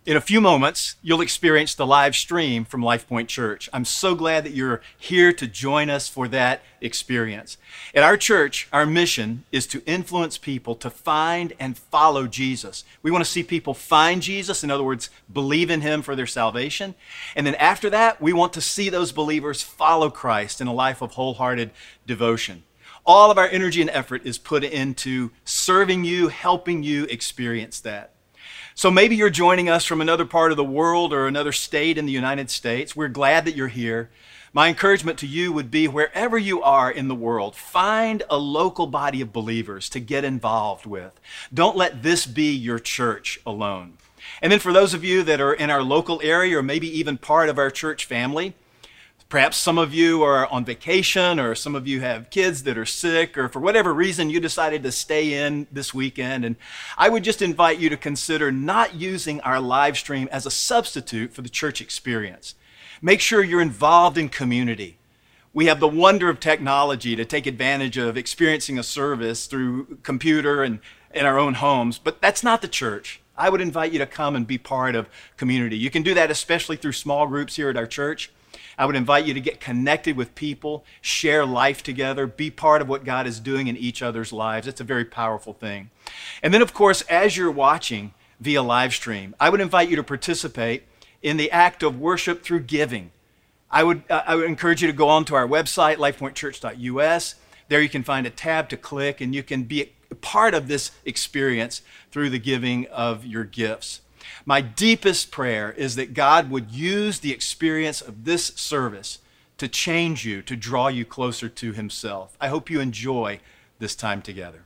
In a few moments, you'll experience the live stream from LifePoint Church. I'm so glad that you're here to join us for that experience. At our church, our mission is to influence people to find and follow Jesus. We want to see people find Jesus, in other words, believe in him for their salvation. And then after that, we want to see those believers follow Christ in a life of wholehearted devotion. All of our energy and effort is put into serving you, helping you experience that. So maybe you're joining us from another part of the world or another state in the United States. We're glad that you're here. My encouragement to you would be, wherever you are in the world, find a local body of believers to get involved with. Don't let this be your church alone. And then for those of you that are in our local area or maybe even part of our church family, perhaps some of you are on vacation, or some of you have kids that are sick, or for whatever reason you decided to stay in this weekend. And I would just invite you to consider not using our live stream as a substitute for the church experience. Make sure you're involved in community. We have the wonder of technology to take advantage of experiencing a service through computer and in our own homes, but that's not the church. I would invite you to come and be part of community. You can do that especially through small groups here at our church. I would invite you to get connected with people, share life together, be part of what God is doing in each other's lives. It's a very powerful thing. And then, of course, as you're watching via live stream, I would invite you to participate in the act of worship through giving. I would encourage you to go on to our website, lifepointchurch.us. There you can find a tab to click, and you can be a part of this experience through the giving of your gifts. My deepest prayer is that God would use the experience of this service to change you, to draw you closer to himself. I hope you enjoy this time together.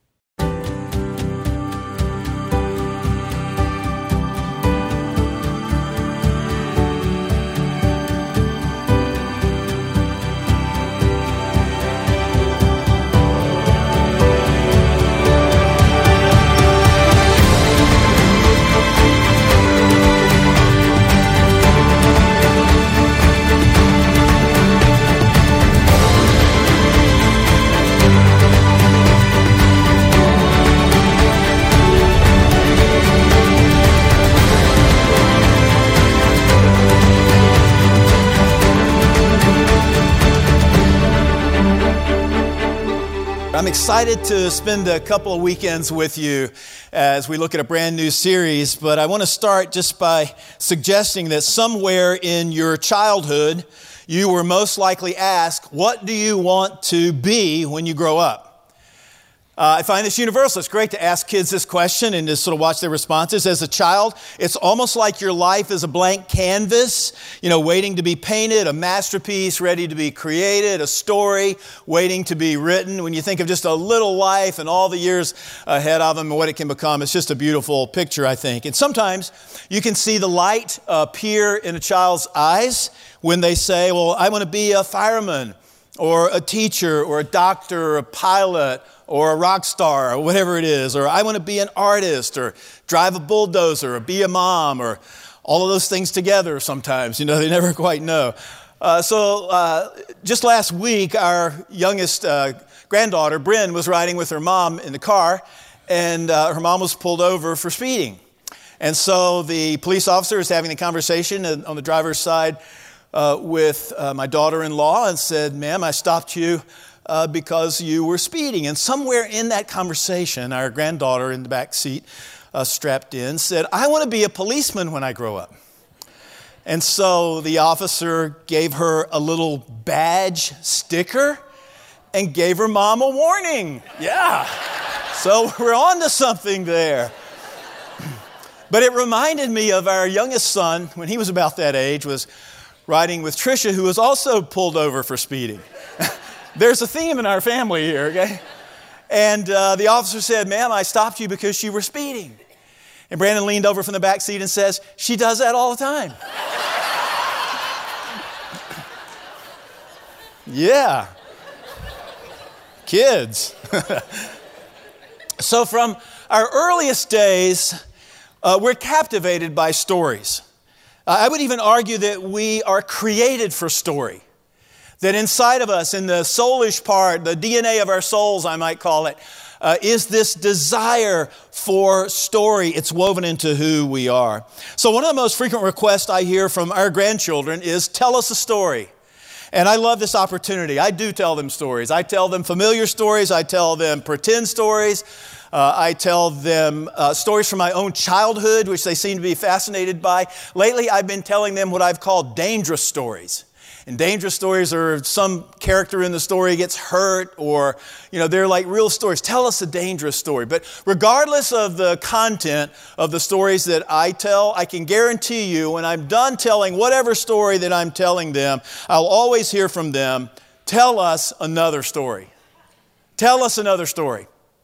I'm excited to spend a couple of weekends with you as we look at a brand new series, but I want to start just by suggesting that somewhere in your childhood, you were most likely asked, what do you want to be when you grow up? I find this universal. It's great to ask kids this question and just sort of watch their responses. As a child, it's almost like your life is a blank canvas, waiting to be painted, a masterpiece ready to be created, a story waiting to be written. When you think of just a little life and all the years ahead of them and what it can become, it's just a beautiful picture, I think. And sometimes you can see the light appear in a child's eyes when they say, well, I want to be a fireman or a teacher or a doctor or a pilot or a rock star, or whatever it is, or I want to be an artist, or drive a bulldozer, or be a mom, or all of those things together sometimes. They never quite know. So just last week, our youngest granddaughter, Bryn, was riding with her mom in the car, and her mom was pulled over for speeding. And so the police officer is having a conversation on the driver's side with my daughter-in-law and said, ma'am, I stopped you because you were speeding. And somewhere in that conversation, our granddaughter in the back seat, strapped in, said, I want to be a policeman when I grow up. And so the officer gave her a little badge sticker and gave her mom a warning. Yeah. So we're on to something there. But it reminded me of our youngest son, when he was about that age, was riding with Tricia, who was also pulled over for speeding. There's a theme in our family here, okay? And the officer said, ma'am, I stopped you because you were speeding. And Brandon leaned over from the back seat and says, she does that all the time. Yeah. Kids. So from our earliest days, we're captivated by stories. I would even argue that we are created for story. That inside of us, in the soulish part, the DNA of our souls, I might call it, is this desire for story. It's woven into who we are. So one of the most frequent requests I hear from our grandchildren is, tell us a story. And I love this opportunity. I do tell them stories. I tell them familiar stories. I tell them pretend stories. I tell them stories from my own childhood, which they seem to be fascinated by. Lately, I've been telling them what I've called dangerous stories. And dangerous stories are some character in the story gets hurt, or, they're like real stories. Tell us a dangerous story. But regardless of the content of the stories that I tell, I can guarantee you when I'm done telling whatever story that I'm telling them, I'll always hear from them, tell us another story. Tell us another story.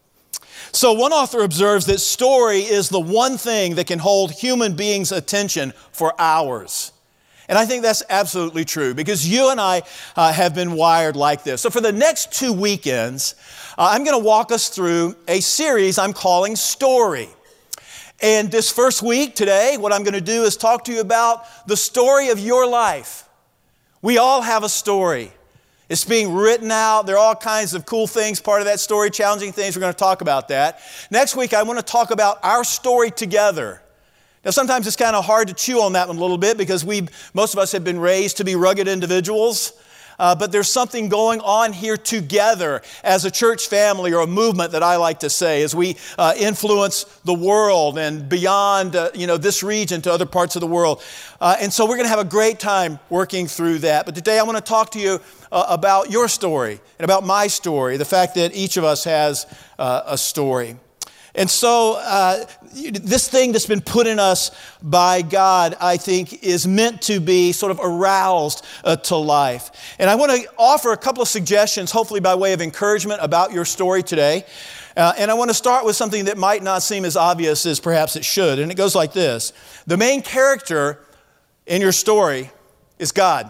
So one author observes that story is the one thing that can hold human beings' attention for hours. And I think that's absolutely true because you and I have been wired like this. So for the next 2 weekends, I'm going to walk us through a series I'm calling Story. And this first week today, what I'm going to do is talk to you about the story of your life. We all have a story. It's being written out. There are all kinds of cool things, part of that story, challenging things. We're going to talk about that. Next week, I want to talk about our story together. Now, sometimes it's kind of hard to chew on that one a little bit because most of us have been raised to be rugged individuals. But there's something going on here together as a church family or a movement that I like to say as we influence the world and beyond this region to other parts of the world. And so we're going to have a great time working through that. But today I want to talk to you about your story and about my story, the fact that each of us has a story. And so this thing that's been put in us by God, I think, is meant to be sort of aroused to life. And I want to offer a couple of suggestions, hopefully by way of encouragement about your story today. And I want to start with something that might not seem as obvious as perhaps it should. And it goes like this. The main character in your story is God.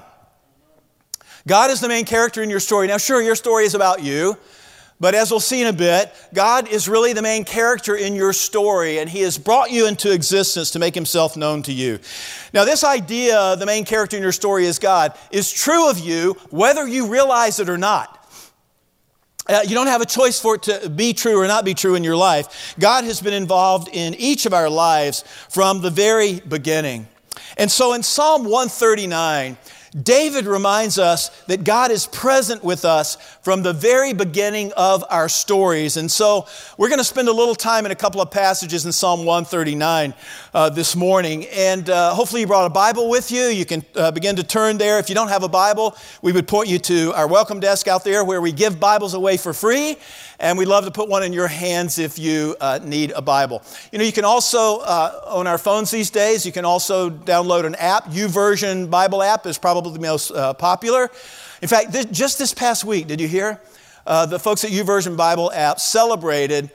God is the main character in your story. Now, sure, your story is about you. But as we'll see in a bit, God is really the main character in your story, and He has brought you into existence to make Himself known to you. Now, this idea, the main character in your story is God, is true of you whether you realize it or not. You don't have a choice for it to be true or not be true in your life. God has been involved in each of our lives from the very beginning. And so in Psalm 139, David reminds us that God is present with us from the very beginning of our stories. And so we're going to spend a little time in a couple of passages in Psalm 139 this morning. And hopefully you brought a Bible with you. You can begin to turn there. If you don't have a Bible, we would point you to our welcome desk out there where we give Bibles away for free. And we'd love to put one in your hands if you need a Bible. You can also, on our phones these days, you can also download an app. YouVersion Bible app is probably the most popular. In fact, just this past week, did you hear? The folks at YouVersion Bible app celebrated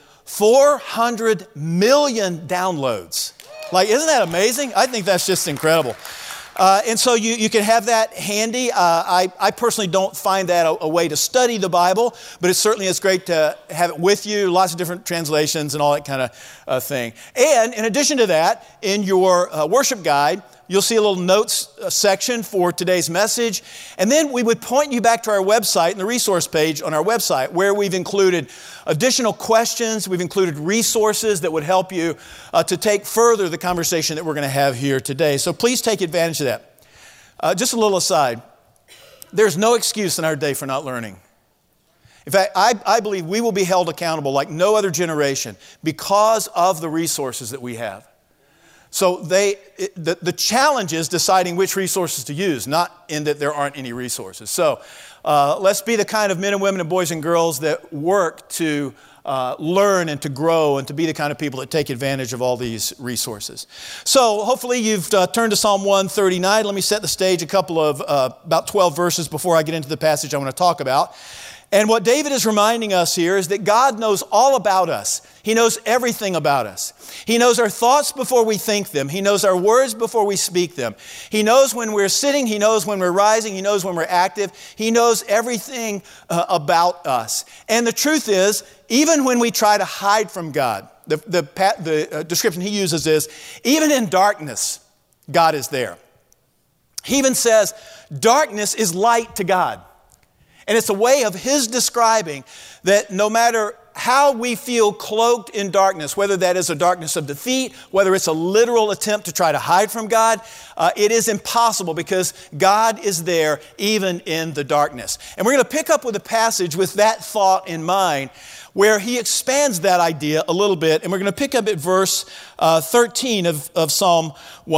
400 million downloads. Isn't that amazing? I think that's just incredible. And so you can have that handy. I personally don't find that a way to study the Bible, but it certainly is great to have it with you, lots of different translations and all that kind of thing. And in addition to that, in your worship guide, you'll see a little notes section for today's message. And then we would point you back to our website and the resource page on our website where we've included additional questions. We've included resources that would help you to take further the conversation that we're going to have here today. So please take advantage of that. Just a little aside. There's no excuse in our day for not learning. In fact, I believe we will be held accountable like no other generation because of the resources that we have. So the challenge is deciding which resources to use, not in that there aren't any resources. So let's be the kind of men and women and boys and girls that work to learn and to grow and to be the kind of people that take advantage of all these resources. So hopefully you've turned to Psalm 139. Let me set the stage a couple of about 12 verses before I get into the passage I want to talk about. And what David is reminding us here is that God knows all about us. He knows everything about us. He knows our thoughts before we think them. He knows our words before we speak them. He knows when we're sitting. He knows when we're rising. He knows when we're active. He knows everything about us. And the truth is, even when we try to hide from God, the description he uses is, even in darkness, God is there. He even says, darkness is light to God. And it's a way of his describing that no matter how we feel cloaked in darkness, whether that is a darkness of defeat, whether it's a literal attempt to try to hide from God, it is impossible because God is there even in the darkness. And we're going to pick up with a passage with that thought in mind where he expands that idea a little bit. And we're going to pick up at verse 13 of Psalm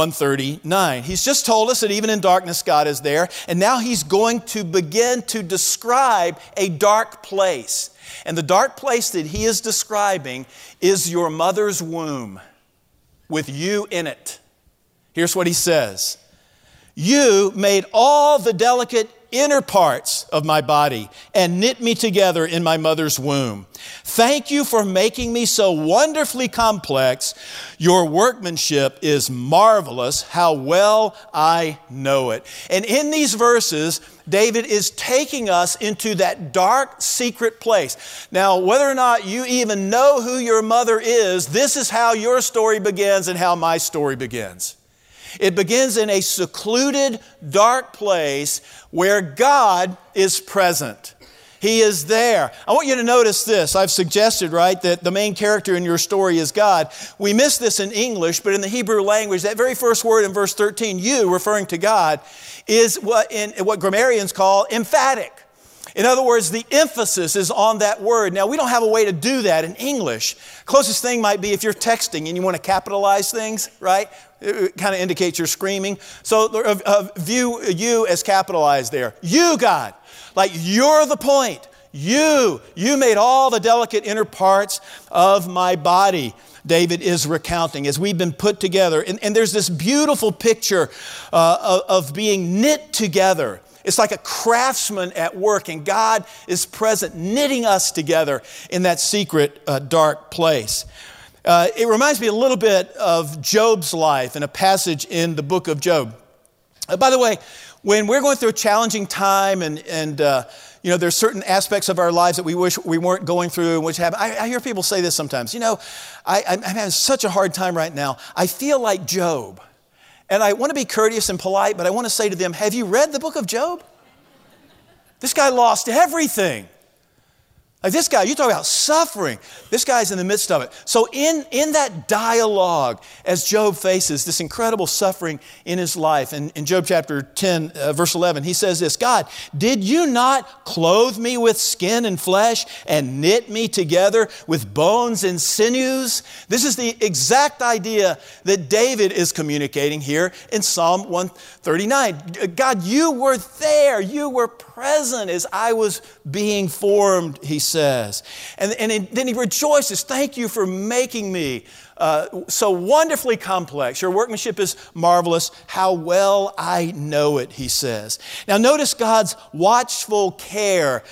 139. He's just told us that even in darkness, God is there. And now he's going to begin to describe a dark place. And the dark place that he is describing is your mother's womb with you in it. Here's what he says. You made all the delicate inner parts of my body and knit me together in my mother's womb. Thank you for making me so wonderfully complex. Your workmanship is marvelous. How well I know it. And in these verses, David is taking us into that dark, secret place. Now, whether or not you even know who your mother is, this is how your story begins and how my story begins. It begins in a secluded, dark place where God is present. He is there. I want you to notice this. I've suggested, right, that the main character in your story is God. We miss this in English, but in the Hebrew language, that very first word in verse 13, you, referring to God, is what grammarians call emphatic. In other words, the emphasis is on that word. Now, we don't have a way to do that in English. Closest thing might be if you're texting and you want to capitalize things, right? It kind of indicates you're screaming. So view you as capitalized there. You, God, like you're the point. You made all the delicate inner parts of my body. David is recounting as we've been put together. And there's this beautiful picture of being knit together. It's like a craftsman at work, and God is present, knitting us together in that secret, dark place. It reminds me a little bit of Job's life in a passage in the book of Job. By the way, when we're going through a challenging time and there's certain aspects of our lives that we wish we weren't going through and which happen. I hear people say this sometimes. I'm having such a hard time right now. I feel like Job. And I want to be courteous and polite, but I want to say to them, have you read the book of Job? This guy lost everything. Like this guy, you talk about suffering. This guy's in the midst of it. So in that dialogue, as Job faces this incredible suffering in his life, in Job chapter 10, verse 11, he says this, God, did you not clothe me with skin and flesh and knit me together with bones and sinews? This is the exact idea that David is communicating here in Psalm 139. God, you were there. You were present as I was being formed, he says. And then he rejoices. Thank you for making me so wonderfully complex. Your workmanship is marvelous. How well I know it, he says. Now notice God's watchful care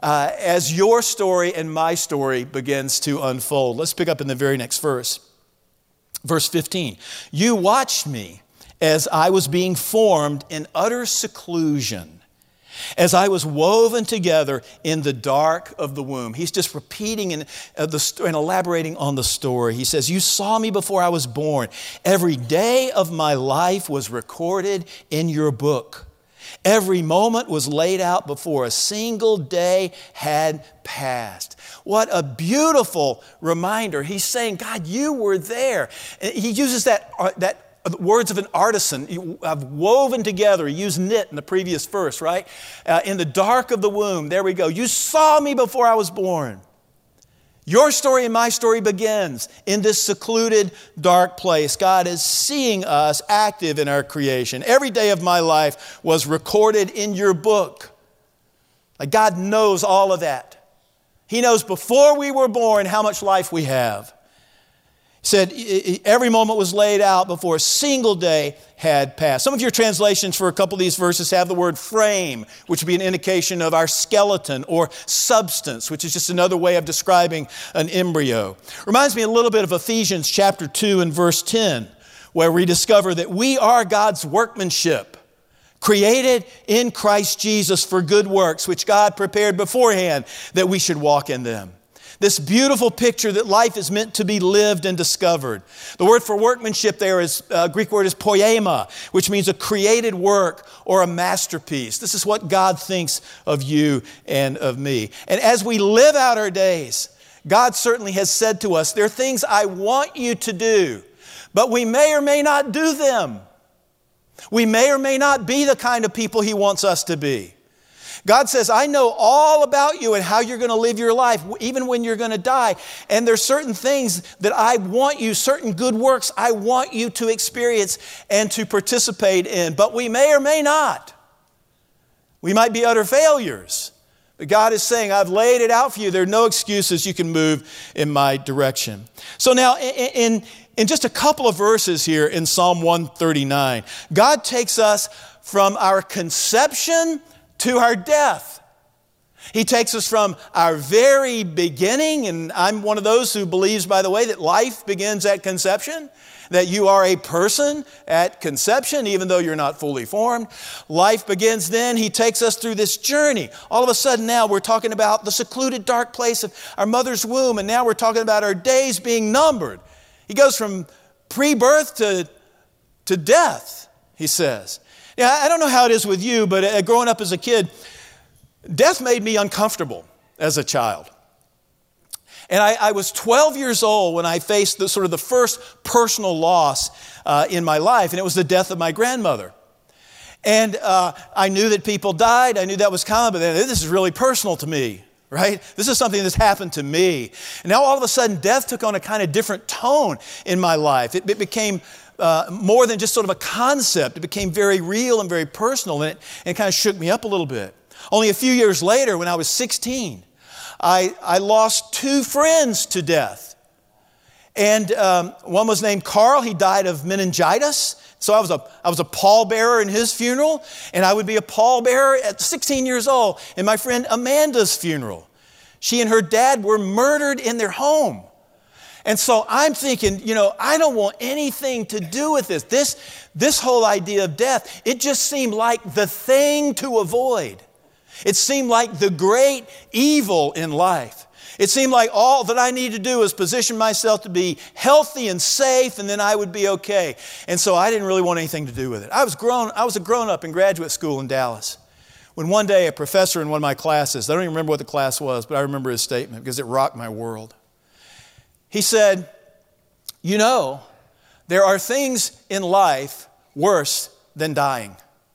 as your story and my story begins to unfold. Let's pick up in the very next verse. Verse 15. You watched me as I was being formed in utter seclusion, as I was woven together in the dark of the womb. He's just repeating and elaborating on the story. He says, you saw me before I was born. Every day of my life was recorded in your book. Every moment was laid out before a single day had passed. What a beautiful reminder. He's saying, God, you were there. He uses that words of an artisan. I've woven together. He used knit in the previous verse, right? In the dark of the womb. There we go. You saw me before I was born. Your story and my story begins in this secluded, dark place. God is seeing us active in our creation. Every day of my life was recorded in your book. Like God knows all of that. He knows before we were born how much life we have. He said every moment was laid out before a single day had passed. Some of your translations for a couple of these verses have the word frame, which would be an indication of our skeleton, or substance, which is just another way of describing an embryo. Reminds me a little bit of Ephesians chapter 2 and verse 10, where we discover that we are God's workmanship, created in Christ Jesus for good works, which God prepared beforehand that we should walk in them. This beautiful picture that life is meant to be lived and discovered. The word for workmanship there is, Greek word is poema, which means a created work or a masterpiece. This is what God thinks of you and of me. And as we live out our days, God certainly has said to us, there are things I want you to do, but we may or may not do them. We may or may not be the kind of people He wants us to be. God says, I know all about you and how you're going to live your life, even when you're going to die. And there's certain things that I want you, certain good works I want you to experience and to participate in. But we may or may not. We might be utter failures. But God is saying, I've laid it out for you. There are no excuses. You can move in my direction. So now, in just a couple of verses here in Psalm 139, God takes us from our conception to our death. He takes us from our very beginning, and I'm one of those who believes, by the way, that life begins at conception, that you are a person at conception, even though you're not fully formed. Life begins then. He takes us through this journey. All of a sudden now we're talking about the secluded dark place of our mother's womb, and now we're talking about our days being numbered. He goes from pre-birth to death, he says. Yeah, I don't know how it is with you, but growing up as a kid, death made me uncomfortable as a child. And I was 12 years old when I faced the first personal loss in my life, and it was the death of my grandmother. And I knew that people died. I knew that was common, but this is really personal to me, right? This is something that's happened to me. And now all of a sudden, death took on a kind of different tone in my life. It became more than just sort of a concept. It became very real and very personal, and it kind of shook me up a little bit. Only a few years later, when I was 16, I lost two friends to death. And one was named Carl. He died of meningitis. So I was a pallbearer in his funeral, and I would be a pallbearer at 16 years old in my friend Amanda's funeral. She and her dad were murdered in their home. And so I'm thinking, I don't want anything to do with this. This whole idea of death, it just seemed like the thing to avoid. It seemed like the great evil in life. It seemed like all that I needed to do was position myself to be healthy and safe, and then I would be okay. And so I didn't really want anything to do with it. I was a grown-up in graduate school in Dallas, when one day a professor in one of my classes, I don't even remember what the class was, but I remember his statement because it rocked my world. He said, there are things in life worse than dying.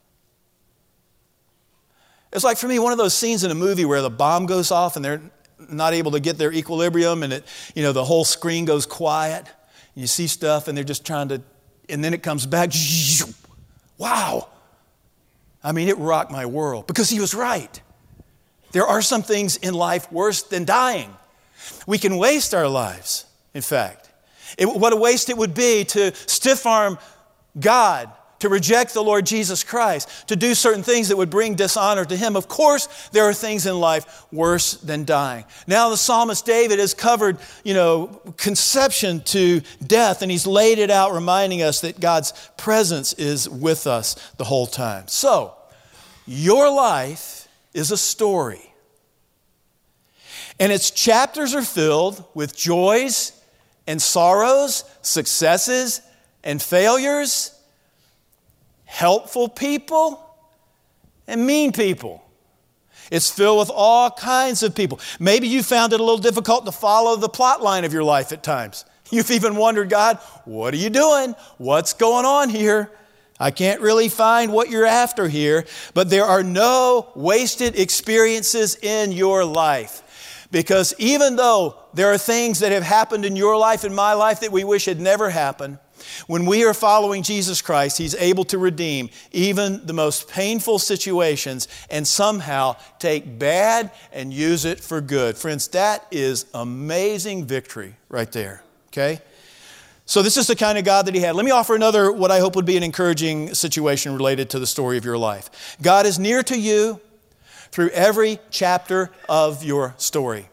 It's like for me, one of those scenes in a movie where the bomb goes off and they're not able to get their equilibrium, and the whole screen goes quiet. And you see stuff and they're just trying to, and then it comes back. Wow. I mean, it rocked my world because he was right. There are some things in life worse than dying. We can waste our lives, in fact. What a waste it would be to stiff-arm God, to reject the Lord Jesus Christ, to do certain things that would bring dishonor to Him. Of course, there are things in life worse than dying. Now the psalmist David has covered, conception to death, and he's laid it out, reminding us that God's presence is with us the whole time. So, your life is a story. And its chapters are filled with joys and sorrows, successes and failures, helpful people and mean people. It's filled with all kinds of people. Maybe you found it a little difficult to follow the plot line of your life at times. You've even wondered, God, what are you doing? What's going on here? I can't really find what you're after here. But there are no wasted experiences in your life. Because even though there are things that have happened in your life and my life that we wish had never happened, when we are following Jesus Christ, He's able to redeem even the most painful situations and somehow take bad and use it for good. Friends, that is amazing victory right there, okay? So this is the kind of God that He had. Let me offer another, what I hope would be an encouraging situation related to the story of your life. God is near to you through every chapter of your story.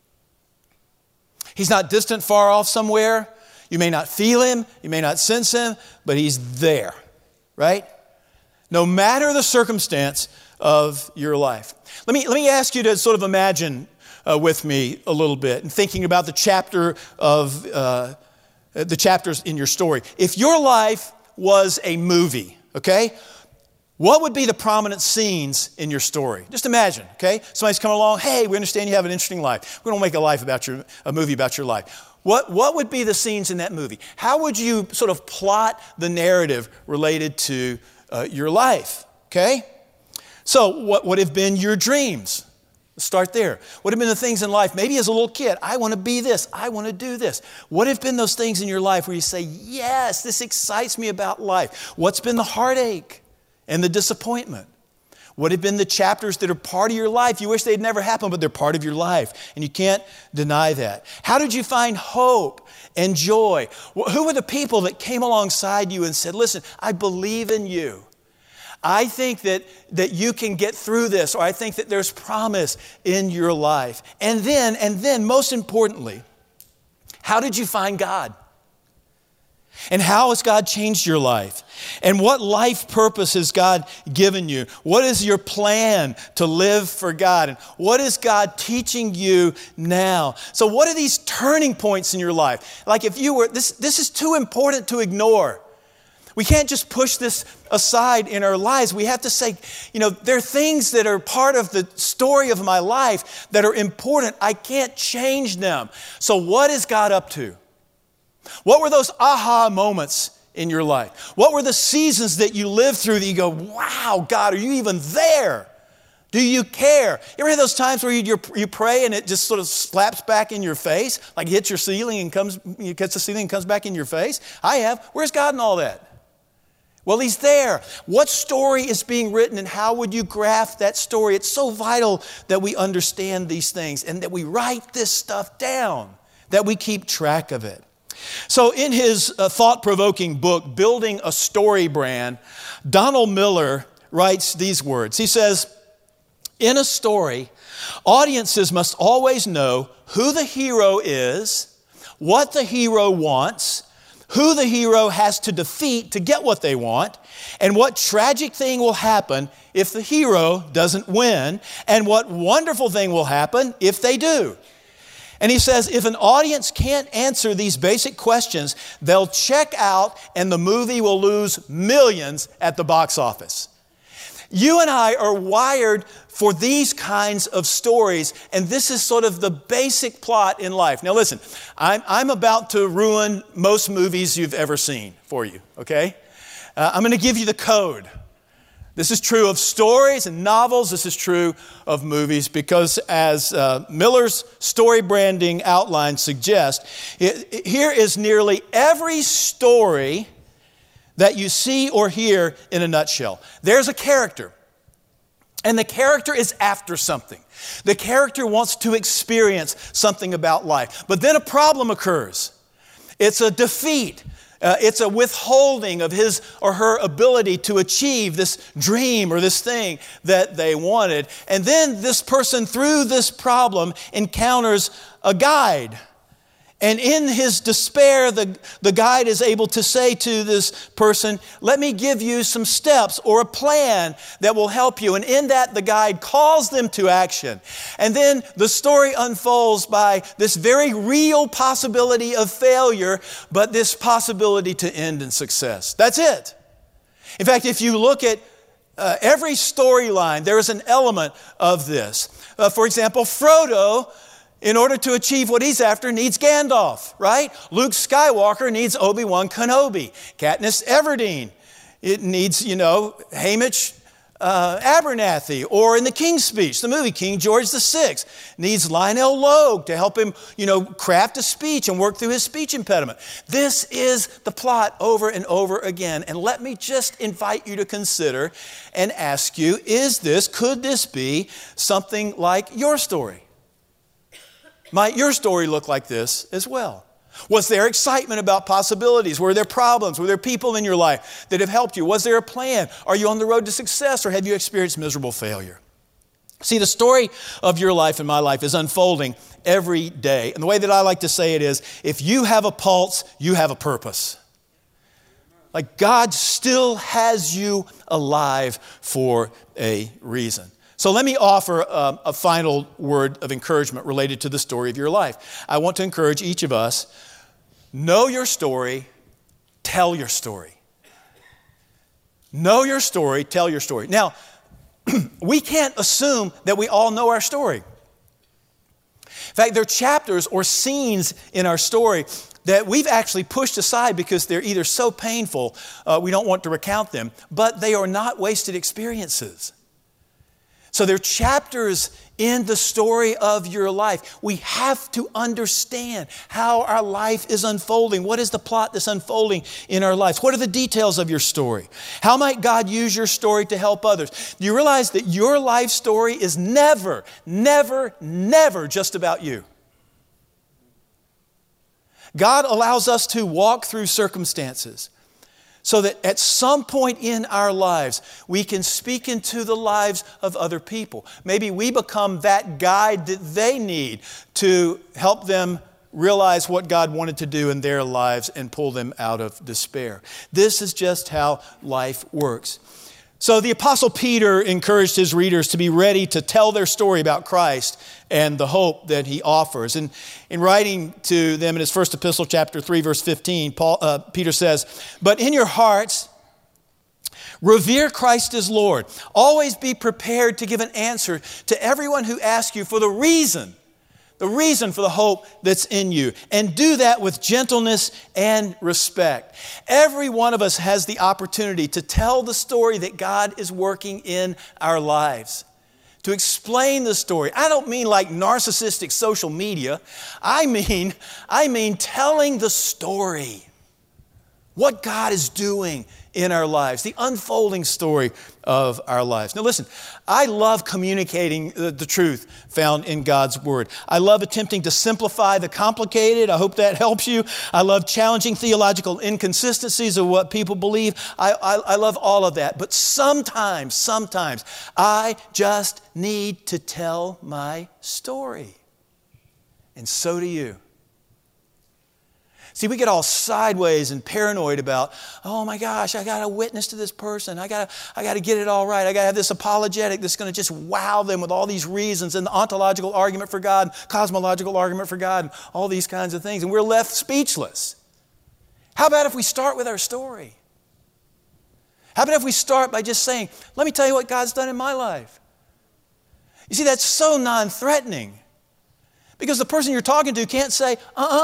He's not distant, far off somewhere. You may not feel Him, you may not sense Him, but He's there, right? No matter the circumstance of your life. Let me ask you to sort of imagine with me a little bit and thinking about the chapters in your story. If your life was a movie, okay? what would be the prominent scenes in your story? Just imagine, okay? Somebody's coming along, hey, we understand you have an interesting life. We don't make a movie about your life. What would be the scenes in that movie? How would you sort of plot the narrative related to your life, okay? So what would have been your dreams? Let's start there. What have been the things in life, maybe as a little kid, I want to be this, I want to do this. What have been those things in your life where you say, yes, this excites me about life? What's been the heartache and the disappointment? What have been the chapters that are part of your life? You wish they'd never happened, but they're part of your life, and you can't deny that. How did you find hope and joy? Who were the people that came alongside you and said, listen, I believe in you. I think that you can get through this, or I think that there's promise in your life. And then, most importantly, how did you find God? And how has God changed your life? And what life purpose has God given you? What is your plan to live for God? And what is God teaching you now? So what are these turning points in your life? Like if you were, this is too important to ignore. We can't just push this aside in our lives. We have to say, there are things that are part of the story of my life that are important. I can't change them. So what is God up to? What were those aha moments in your life? What were the seasons that you lived through that you go, wow, God, are you even there? Do you care? You ever had those times where you pray and it just sort of slaps back in your face? Like it hits your ceiling and you catch the ceiling and comes back in your face? I have. Where's God in all that? Well, He's there. What story is being written and how would you graft that story? It's so vital that we understand these things and that we write this stuff down, that we keep track of it. So in his thought-provoking book, Building a Story Brand, Donald Miller writes these words. He says, in a story, audiences must always know who the hero is, what the hero wants, who the hero has to defeat to get what they want, and what tragic thing will happen if the hero doesn't win, and what wonderful thing will happen if they do. And he says, if an audience can't answer these basic questions, they'll check out and the movie will lose millions at the box office. You and I are wired for these kinds of stories, and this is sort of the basic plot in life. Now listen, I'm about to ruin most movies you've ever seen for you, okay? I'm going to give you the code. This is true of stories and novels. This is true of movies because as Miller's story branding outline suggests, here is nearly every story that you see or hear in a nutshell. There's a character, and the character is after something. The character wants to experience something about life, but then a problem occurs. It's a defeat. It's a withholding of his or her ability to achieve this dream or this thing that they wanted. And then this person, through this problem, encounters a guide. And in his despair, the guide is able to say to this person, let me give you some steps or a plan that will help you. And in that, the guide calls them to action. And then the story unfolds by this very real possibility of failure, but this possibility to end in success. That's it. In fact, if you look at every storyline, there is an element of this. For example, Frodo, in order to achieve what he's after, needs Gandalf, right? Luke Skywalker needs Obi-Wan Kenobi. Katniss Everdeen, it needs, Haymitch Abernathy. Or in the King's Speech, the movie King George VI, needs Lionel Logue to help him, craft a speech and work through his speech impediment. This is the plot over and over again. And let me just invite you to consider and ask you, could this be something like your story? Might your story look like this as well? Was there excitement about possibilities? Were there problems? Were there people in your life that have helped you? Was there a plan? Are you on the road to success, or have you experienced miserable failure? See, the story of your life and my life is unfolding every day. And the way that I like to say it is, if you have a pulse, you have a purpose. Like God still has you alive for a reason. So let me offer a final word of encouragement related to the story of your life. I want to encourage each of us, know your story, tell your story. Know your story, tell your story. Now, we can't assume that we all know our story. In fact, there are chapters or scenes in our story that we've actually pushed aside because they're either so painful, we don't want to recount them, but they are not wasted experiences. So there are chapters in the story of your life. We have to understand how our life is unfolding. What is the plot that's unfolding in our lives? What are the details of your story? How might God use your story to help others? Do you realize that your life story is never, never, never just about you? God allows us to walk through circumstances so that at some point in our lives, we can speak into the lives of other people. Maybe we become that guide that they need to help them realize what God wanted to do in their lives and pull them out of despair. This is just how life works. So the Apostle Peter encouraged his readers to be ready to tell their story about Christ and the hope that he offers. And in writing to them in his first epistle, chapter 3, verse 15, Peter says, "But in your hearts, revere Christ as Lord. Always be prepared to give an answer to everyone who asks you for the reason for the hope that's in you. And do that with gentleness and respect." Every one of us has the opportunity to tell the story that God is working in our lives. To explain the story. I don't mean like narcissistic social media. I mean telling the story. What God is doing in our lives, the unfolding story of our lives. Now listen, I love communicating the truth found in God's Word. I love attempting to simplify the complicated. I hope that helps you. I love challenging theological inconsistencies of what people believe. I love all of that. But sometimes, I just need to tell my story. And so do you. See, we get all sideways and paranoid about, oh my gosh, I got to witness to this person. I got to get it all right. I got to have this apologetic that's going to just wow them with all these reasons and the ontological argument for God, cosmological argument for God, and all these kinds of things. And we're left speechless. How about if we start with our story? How about if we start by just saying, let me tell you what God's done in my life? You see, that's so non-threatening because the person you're talking to can't say,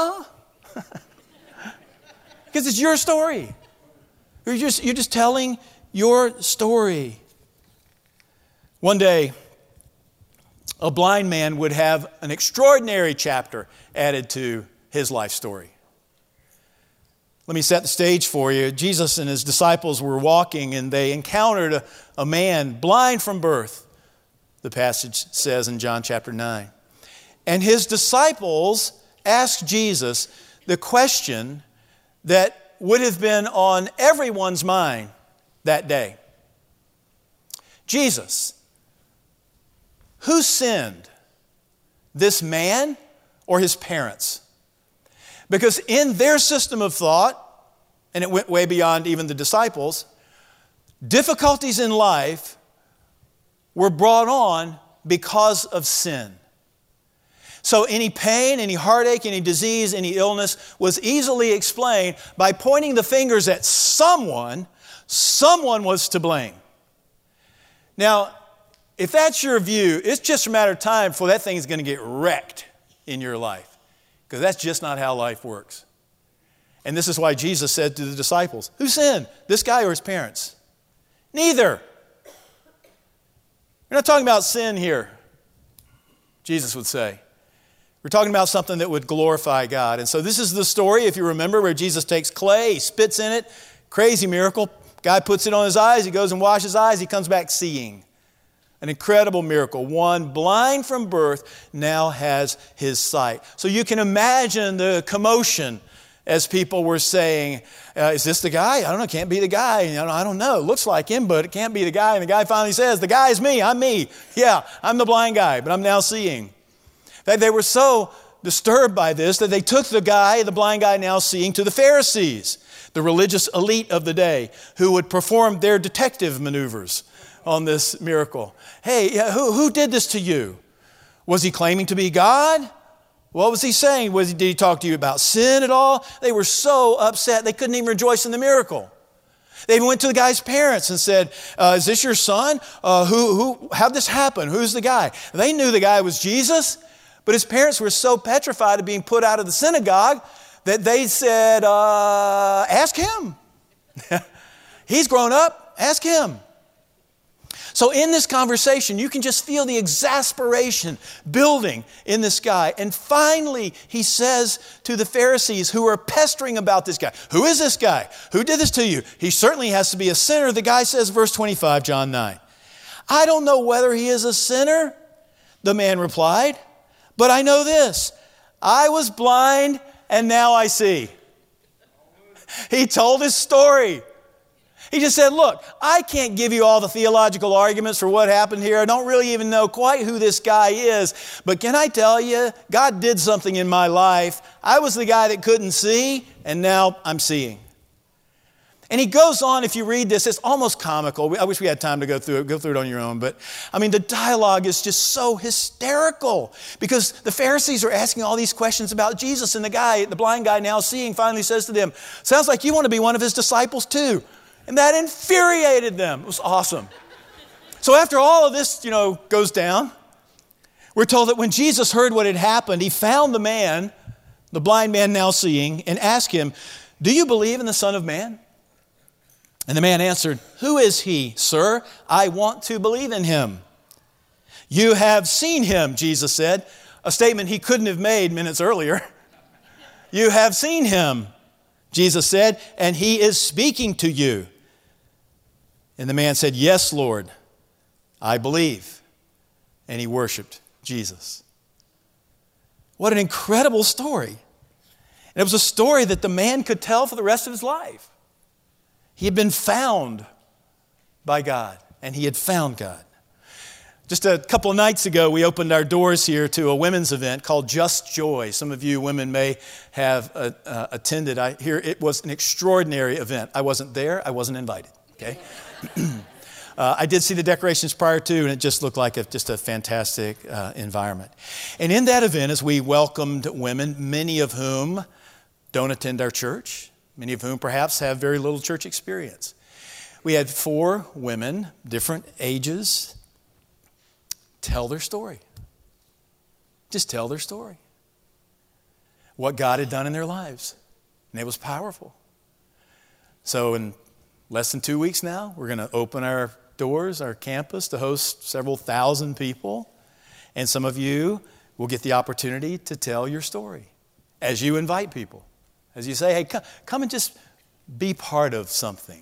because it's your story. You're just telling your story. One day, a blind man would have an extraordinary chapter added to his life story. Let me set the stage for you. Jesus and his disciples were walking and they encountered a man blind from birth, the passage says in John chapter 9. And his disciples asked Jesus the question that would have been on everyone's mind that day. Jesus, who sinned, this man or his parents? Because in their system of thought, and it went way beyond even the disciples, difficulties in life were brought on because of sin. So any pain, any heartache, any disease, any illness was easily explained by pointing the fingers at someone was to blame. Now, if that's your view, it's just a matter of time before that thing is going to get wrecked in your life. Because that's just not how life works. And this is why Jesus said to the disciples, who sinned, this guy or his parents? Neither. We're not talking about sin here, Jesus would say. We're talking about something that would glorify God. And so this is the story, if you remember, where Jesus takes clay, he spits in it, crazy miracle. Guy puts it on his eyes, he goes and washes his eyes, he comes back seeing. An incredible miracle. One blind from birth now has his sight. So you can imagine the commotion as people were saying, is this the guy? I don't know, it can't be the guy. I don't know, it looks like him, but it can't be the guy. And the guy finally says, the guy is me, I'm me. Yeah, I'm the blind guy, but I'm now seeing. They were so disturbed by this that they took the blind guy now seeing, to the Pharisees, the religious elite of the day, who would perform their detective maneuvers on this miracle. Hey, who did this to you? Was he claiming to be God? What was he saying? Did he talk to you about sin at all? They were so upset they couldn't even rejoice in the miracle. They even went to the guy's parents and said, is this your son? How'd this happen? Who's the guy? They knew the guy was Jesus, but his parents were so petrified of being put out of the synagogue that they said, ask him. He's grown up, ask him. So in this conversation, you can just feel the exasperation building in this guy. And finally, he says to the Pharisees who are pestering about this guy, who is this guy? Who did this to you? He certainly has to be a sinner. The guy says, verse 25, John 9, I don't know whether he is a sinner, the man replied, but I know this, I was blind and now I see. He told his story. He just said, look, I can't give you all the theological arguments for what happened here. I don't really even know quite who this guy is. But can I tell you, God did something in my life. I was the guy that couldn't see, and now I'm seeing. And he goes on, if you read this, it's almost comical. I wish we had time to go through it on your own. But I mean, the dialogue is just so hysterical because the Pharisees are asking all these questions about Jesus. And the blind guy now seeing, finally says to them, sounds like you want to be one of his disciples too. And that infuriated them. It was awesome. So after all of this, goes down, we're told that when Jesus heard what had happened, he found the man, the blind man now seeing, and asked him, do you believe in the Son of Man? And the man answered, who is he, sir? I want to believe in him. You have seen him, Jesus said, a statement he couldn't have made minutes earlier. You have seen him, Jesus said, and he is speaking to you. And the man said, yes, Lord, I believe. And he worshiped Jesus. What an incredible story. And it was a story that the man could tell for the rest of his life. He had been found by God, and he had found God. Just a couple of nights ago, we opened our doors here to a women's event called Just Joy. Some of you women may have attended. I hear it was an extraordinary event. I wasn't there. I wasn't invited. Okay. I did see the decorations prior to, and it just looked like just a fantastic environment. And in that event, as we welcomed women, many of whom don't attend our church, many of whom perhaps have very little church experience. We had 4 women, different ages, tell their story. Just tell their story. What God had done in their lives. And it was powerful. So in less than 2 weeks now, we're going to open our doors, our campus, to host several thousand people. And some of you will get the opportunity to tell your story as you invite people. As you say, hey, come and just be part of something,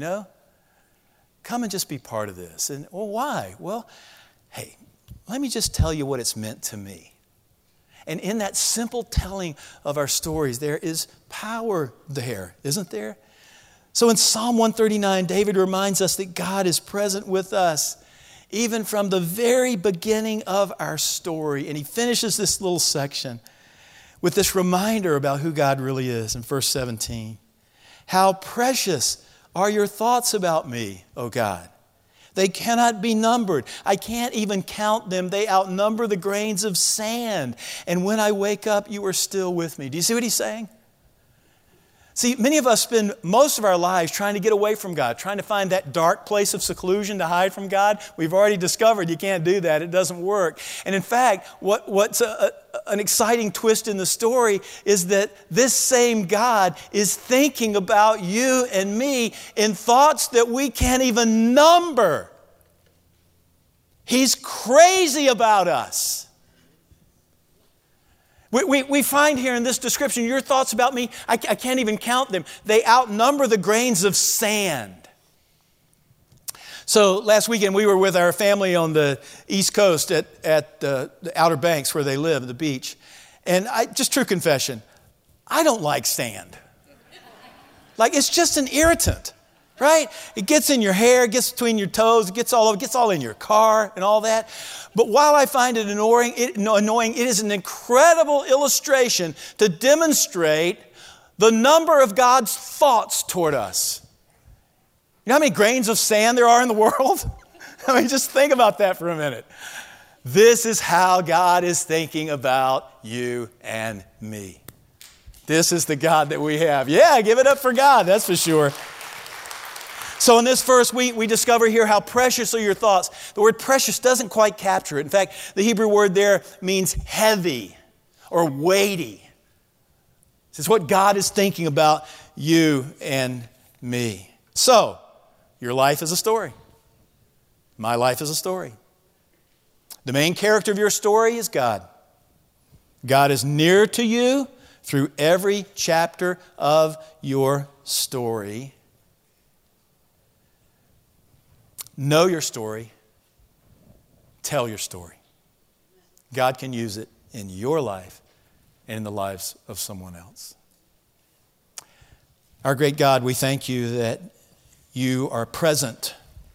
Come and just be part of this. And, well, why? Well, hey, let me just tell you what it's meant to me. And in that simple telling of our stories, there is power there, isn't there? So in Psalm 139, David reminds us that God is present with us, even from the very beginning of our story. And he finishes this little section with this reminder about who God really is in verse 17. How precious are your thoughts about me, O God. They cannot be numbered. I can't even count them. They outnumber the grains of sand. And when I wake up, you are still with me. Do you see what he's saying? See, many of us spend most of our lives trying to get away from God, trying to find that dark place of seclusion to hide from God. We've already discovered you can't do that. It doesn't work. And in fact, what's an exciting twist in the story is that this same God is thinking about you and me in thoughts that we can't even number. He's crazy about us. We find here in this description, your thoughts about me, I can't even count them. They outnumber the grains of sand. So last weekend we were with our family on the East Coast at the Outer Banks where they live, the beach. And just true confession, I don't like sand. Like it's just an irritant, right? It gets in your hair, it gets between your toes, it gets all in your car and all that. But while I find it annoying, it is an incredible illustration to demonstrate the number of God's thoughts toward us. You know how many grains of sand there are in the world? I mean, just think about that for a minute. This is how God is thinking about you and me. This is the God that we have. Yeah, give it up for God, that's for sure. So in this first week, we discover here how precious are your thoughts. The word precious doesn't quite capture it. In fact, the Hebrew word there means heavy or weighty. This is what God is thinking about you and me. So, your life is a story. My life is a story. The main character of your story is God. God is near to you through every chapter of your story. Know your story. Tell your story. God can use it in your life and in the lives of someone else. Our great God, we thank you that you are present.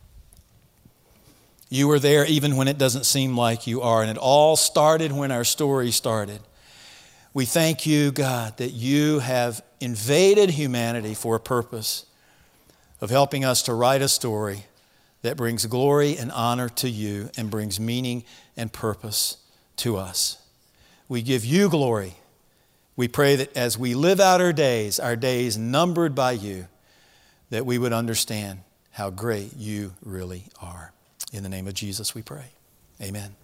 You are there even when it doesn't seem like you are. And it all started when our story started. We thank you, God, that you have invaded humanity for a purpose of helping us to write a story that brings glory and honor to you and brings meaning and purpose to us. We give you glory. We pray that as we live out our days numbered by you, that we would understand how great you really are. In the name of Jesus we pray. Amen.